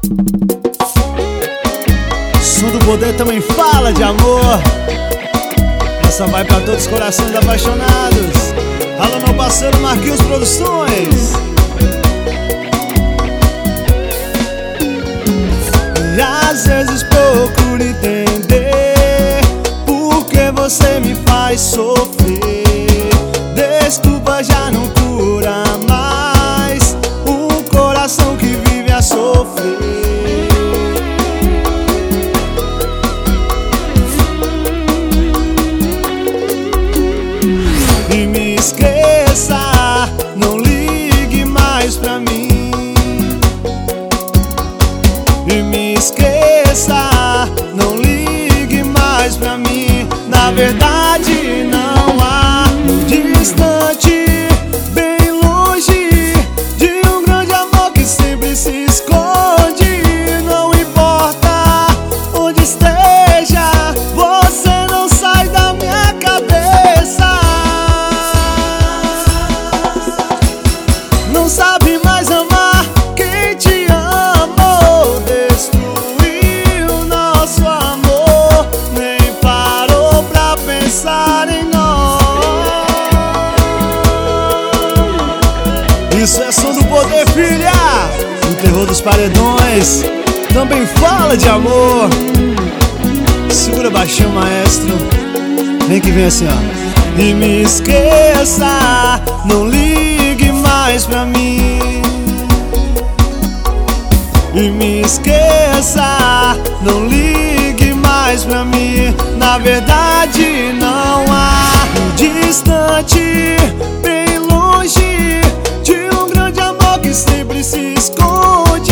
Som do Poder também fala de amor. Essa vai pra todos os corações apaixonados. Alô, meu parceiro Marquinhos Produções. E às vezes procuro entender por que você me faz sofrer. Desculpa já não cura mais um coração que vive a sofrer. E me esqueça, não ligue mais pra mim. E me esqueça, não ligue mais pra mim. Na verdade não há distante, bem longe de um grande amor que sempre se esconde. Não importa onde esteja, você não sai da minha cabeça. Não sabe mais amar quem te amou. Destruiu nosso amor, nem parou pra pensar em nós. Isso é Som do Poder, filha. O terror dos paredões também fala de amor. Segura baixinho, maestro. Vem que vem assim, ó. E me esqueça, não ligue mais pra mim. E me esqueça, não ligue mais pra mim. Na verdade não há distante, bem longe de um grande amor que sempre se esconde.